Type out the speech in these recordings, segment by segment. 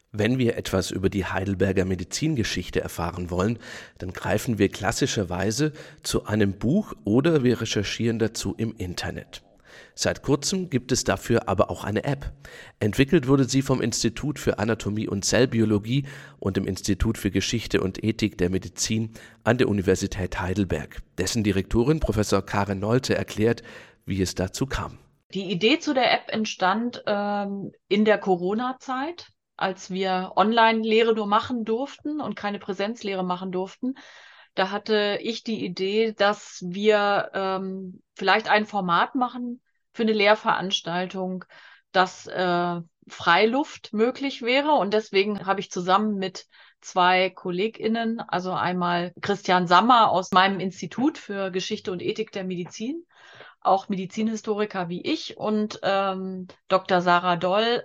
Wenn wir etwas über die Heidelberger Medizingeschichte erfahren wollen, dann greifen wir klassischerweise zu einem Buch oder wir recherchieren dazu im Internet. Seit kurzem gibt es dafür aber auch eine App. Entwickelt wurde sie vom Institut für Anatomie und Zellbiologie und dem Institut für Geschichte und Ethik der Medizin an der Universität Heidelberg. Dessen Direktorin Professor Karin Nolte erklärt, wie es dazu kam. Die Idee zu der App entstand in der Corona-Zeit, als wir Online-Lehre nur machen durften und keine Präsenzlehre machen durften. Da hatte ich die Idee, dass wir vielleicht ein Format machen für eine Lehrveranstaltung, dass Freiluft möglich wäre. Und deswegen habe ich zusammen mit zwei KollegInnen, also einmal Christian Sammer aus meinem Institut für Geschichte und Ethik der Medizin, auch Medizinhistoriker wie ich, und Dr. Sarah Doll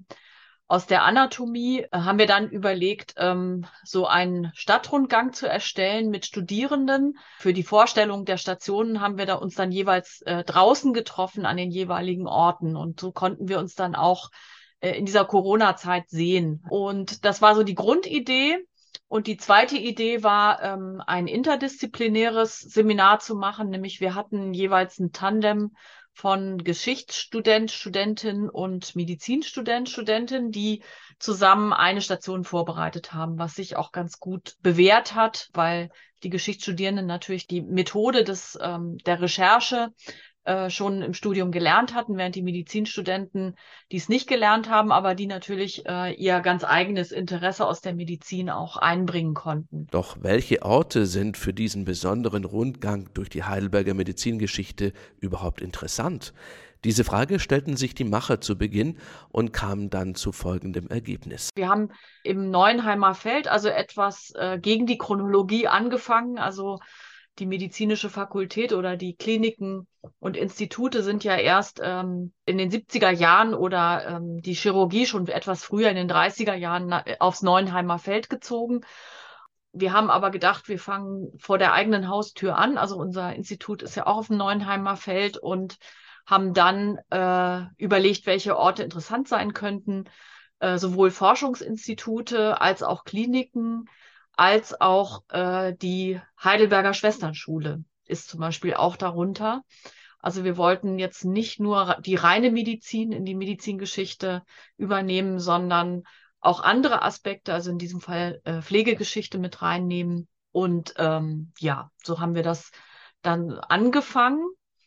aus der Anatomie, haben wir dann überlegt, so einen Stadtrundgang zu erstellen mit Studierenden. Für die Vorstellung der Stationen haben wir da uns dann jeweils draußen getroffen an den jeweiligen Orten. Und so konnten wir uns dann auch in dieser Corona-Zeit sehen. Und das war so die Grundidee. Und die zweite Idee war, ein interdisziplinäres Seminar zu machen, nämlich wir hatten jeweils ein Tandem von Geschichtsstudent, Studentin und Medizinstudent, Studentin, die zusammen eine Station vorbereitet haben, was sich auch ganz gut bewährt hat, weil die Geschichtsstudierenden natürlich die Methode der Recherche schon im Studium gelernt hatten, während die Medizinstudenten dies nicht gelernt haben, aber die natürlich ihr ganz eigenes Interesse aus der Medizin auch einbringen konnten. Doch welche Orte sind für diesen besonderen Rundgang durch die Heidelberger Medizingeschichte überhaupt interessant? Diese Frage stellten sich die Macher zu Beginn und kamen dann zu folgendem Ergebnis. Wir haben im Neuenheimer Feld also etwas gegen die Chronologie angefangen, also die medizinische Fakultät oder die Kliniken und Institute sind ja erst in den 70er Jahren oder die Chirurgie schon etwas früher in den 30er Jahren aufs Neuenheimer Feld gezogen. Wir haben aber gedacht, wir fangen vor der eigenen Haustür an. Also unser Institut ist ja auch auf dem Neuenheimer Feld und haben dann überlegt, welche Orte interessant sein könnten. Sowohl Forschungsinstitute als auch Kliniken, als auch die Heidelberger Schwesternschule ist zum Beispiel auch darunter. Also wir wollten jetzt nicht nur die reine Medizin in die Medizingeschichte übernehmen, sondern auch andere Aspekte, also in diesem Fall Pflegegeschichte mit reinnehmen. Und ja, so haben wir das dann angefangen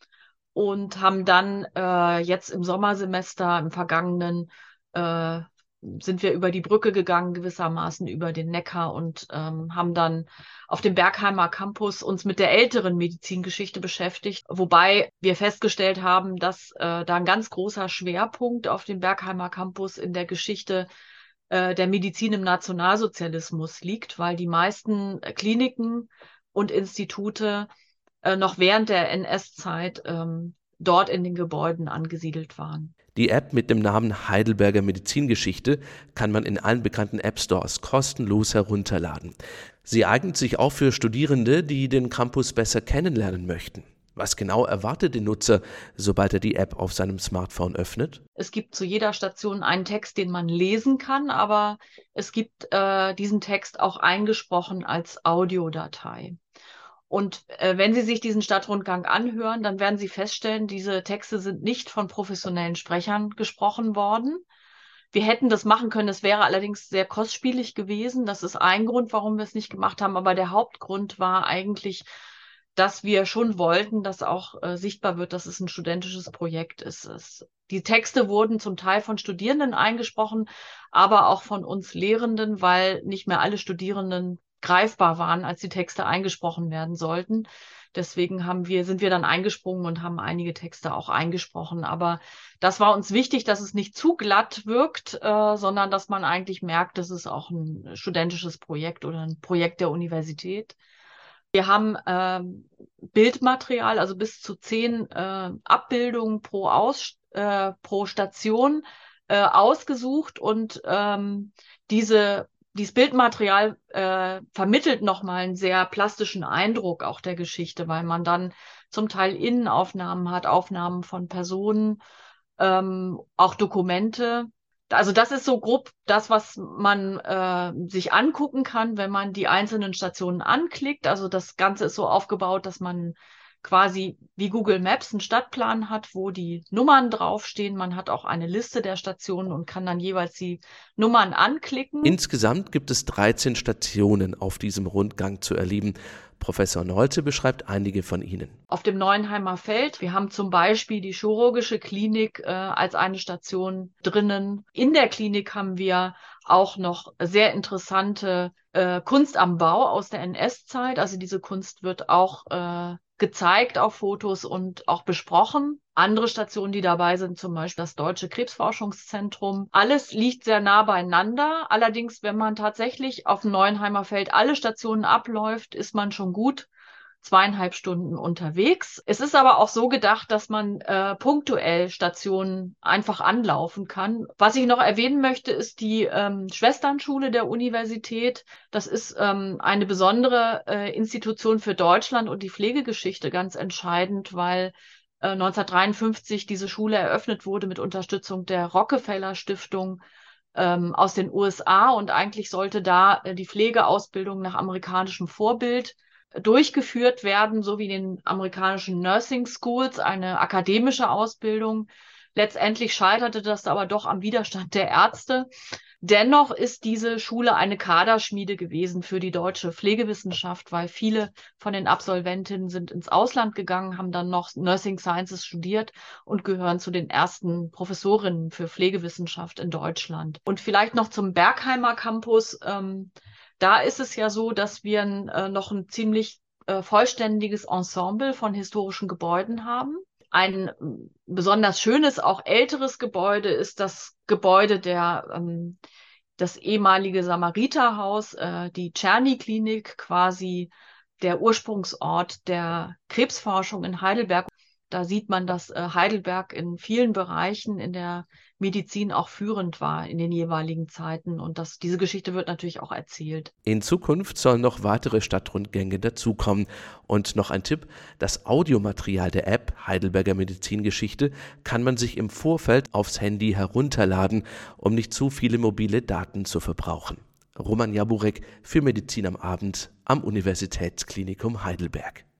und haben dann jetzt im Sommersemester, im vergangenen, sind wir über die Brücke gegangen, gewissermaßen über den Neckar und haben dann auf dem Bergheimer Campus uns mit der älteren Medizingeschichte beschäftigt, wobei wir festgestellt haben, dass da ein ganz großer Schwerpunkt auf dem Bergheimer Campus in der Geschichte der Medizin im Nationalsozialismus liegt, weil die meisten Kliniken und Institute noch während der NS-Zeit dort in den Gebäuden angesiedelt waren. Die App mit dem Namen Heidelberger Medizingeschichte kann man in allen bekannten App-Stores kostenlos herunterladen. Sie eignet sich auch für Studierende, die den Campus besser kennenlernen möchten. Was genau erwartet den Nutzer, sobald er die App auf seinem Smartphone öffnet? Es gibt zu jeder Station einen Text, den man lesen kann, aber es gibt diesen Text auch eingesprochen als Audiodatei. Und wenn Sie sich diesen Stadtrundgang anhören, dann werden Sie feststellen, diese Texte sind nicht von professionellen Sprechern gesprochen worden. Wir hätten das machen können, es wäre allerdings sehr kostspielig gewesen. Das ist ein Grund, warum wir es nicht gemacht haben. Aber der Hauptgrund war eigentlich, dass wir schon wollten, dass auch sichtbar wird, dass es ein studentisches Projekt ist. Die Texte wurden zum Teil von Studierenden eingesprochen, aber auch von uns Lehrenden, weil nicht mehr alle Studierenden greifbar waren, als die Texte eingesprochen werden sollten. Deswegen sind wir dann eingesprungen und haben einige Texte auch eingesprochen. Aber das war uns wichtig, dass es nicht zu glatt wirkt, sondern dass man eigentlich merkt, das ist auch ein studentisches Projekt oder ein Projekt der Universität. Wir haben Bildmaterial, also bis zu 10 Abbildungen pro Station ausgesucht und dieses Bildmaterial vermittelt nochmal einen sehr plastischen Eindruck auch der Geschichte, weil man dann zum Teil Innenaufnahmen hat, Aufnahmen von Personen, auch Dokumente. Also das ist so grob das, was man sich angucken kann, wenn man die einzelnen Stationen anklickt. Also das Ganze ist so aufgebaut, dass man quasi wie Google Maps einen Stadtplan hat, wo die Nummern draufstehen. Man hat auch eine Liste der Stationen und kann dann jeweils die Nummern anklicken. Insgesamt gibt es 13 Stationen auf diesem Rundgang zu erleben. Professor Nolte beschreibt einige von ihnen. Auf dem Neuenheimer Feld, wir haben zum Beispiel die chirurgische Klinik als eine Station drinnen. In der Klinik haben wir auch noch sehr interessante Kunst am Bau aus der NS-Zeit. Also diese Kunst wird auch gezeigt auf Fotos und auch besprochen. Andere Stationen, die dabei sind, zum Beispiel das Deutsche Krebsforschungszentrum. Alles liegt sehr nah beieinander. Allerdings, wenn man tatsächlich auf dem Neuenheimer Feld alle Stationen abläuft, ist man schon gut 2,5 Stunden unterwegs. Es ist aber auch so gedacht, dass man punktuell Stationen einfach anlaufen kann. Was ich noch erwähnen möchte, ist die Schwesternschule der Universität. Das ist eine besondere Institution für Deutschland und die Pflegegeschichte, ganz entscheidend, weil 1953 diese Schule eröffnet wurde mit Unterstützung der Rockefeller Stiftung aus den USA, und eigentlich sollte da die Pflegeausbildung nach amerikanischem Vorbild durchgeführt werden, so wie in den amerikanischen Nursing Schools, eine akademische Ausbildung. Letztendlich scheiterte das aber doch am Widerstand der Ärzte. Dennoch ist diese Schule eine Kaderschmiede gewesen für die deutsche Pflegewissenschaft, weil viele von den Absolventinnen sind ins Ausland gegangen, haben dann noch Nursing Sciences studiert und gehören zu den ersten Professorinnen für Pflegewissenschaft in Deutschland. Und vielleicht noch zum Bergheimer Campus. Da ist es ja so, dass wir noch ein ziemlich vollständiges Ensemble von historischen Gebäuden haben. Ein besonders schönes, auch älteres Gebäude ist das Gebäude das ehemalige Samariterhaus, die Czerny-Klinik, quasi der Ursprungsort der Krebsforschung in Heidelberg. Da sieht man, dass Heidelberg in vielen Bereichen in der Medizin auch führend war in den jeweiligen Zeiten. Und diese Geschichte wird natürlich auch erzählt. In Zukunft sollen noch weitere Stadtrundgänge dazukommen. Und noch ein Tipp: Das Audiomaterial der App Heidelberger Medizingeschichte kann man sich im Vorfeld aufs Handy herunterladen, um nicht zu viele mobile Daten zu verbrauchen. Roman Jaburek für Medizin am Abend am Universitätsklinikum Heidelberg.